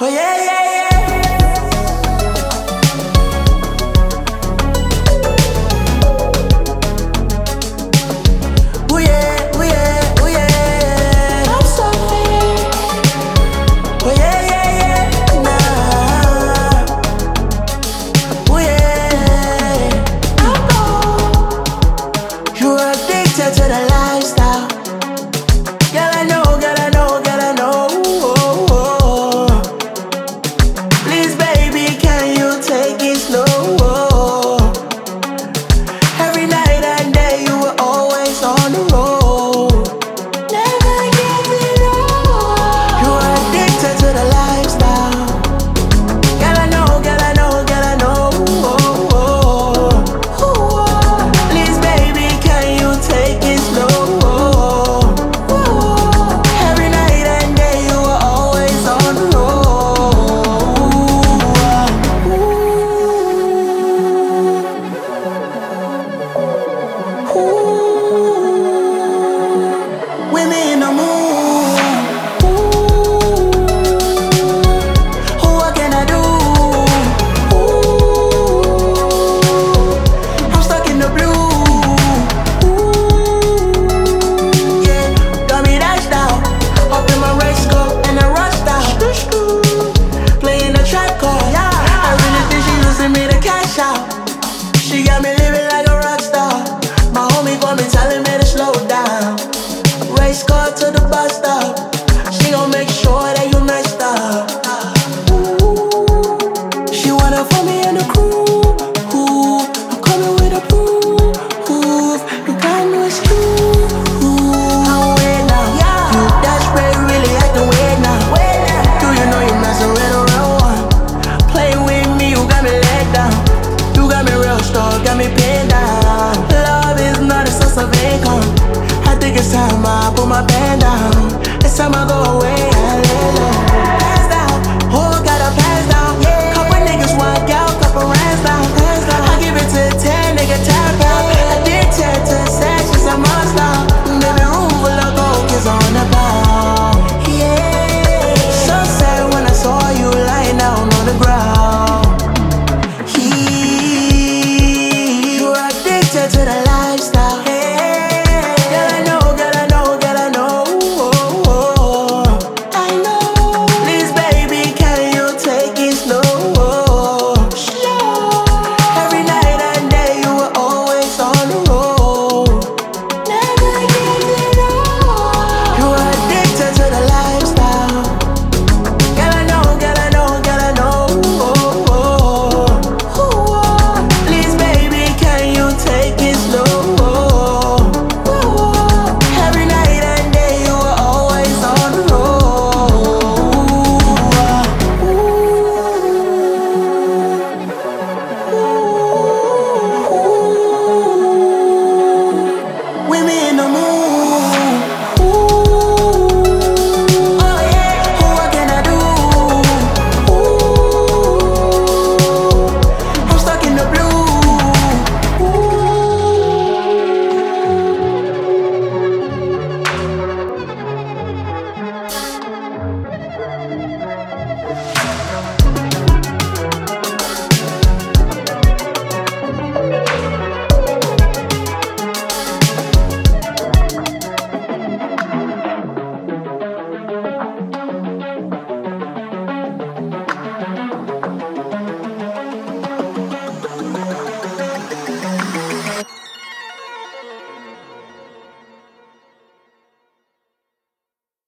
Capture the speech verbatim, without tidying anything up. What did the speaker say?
yeah, yeah, yeah. Oh yeah, oh yeah, oh yeah. I'm sorry. Oh yeah, yeah, yeah. Nah. Oh yeah. I know you're addicted to the lifestyle. Girl, I know, girl, I know, girl, I know. Please, baby, can you take it slow? Every night and day, you were always on the road. Never getting old. You are addicted to the lifestyle. Girl, I know, girl, I know, girl, I know. Please, baby, can you take it slow? Every night and day, you were always on the road. Ooh. With me in the mood. Ooh. What can I do? Ooh. I'm stuck in the blue. Ooh. Yeah, got me dashed out. Up in my race car and I rushed out. Playing the trap card. I really think she using me to cash out. She got me living like a rock star. My homie got me telling me to slow down. Race car to the bus stop. She gon' make sure that you messed up. Ooh, she wanna put me in the crew. Ooh, I'm coming with a proof. You got no excuse. I'm weird now. You desperate, really acting weird now. Do you know you messing with a real one? Play with me, you got me let down. You got me real strong, got me pinned down. Love is not a source of income. I think it's time I put my pen down. It's time I go away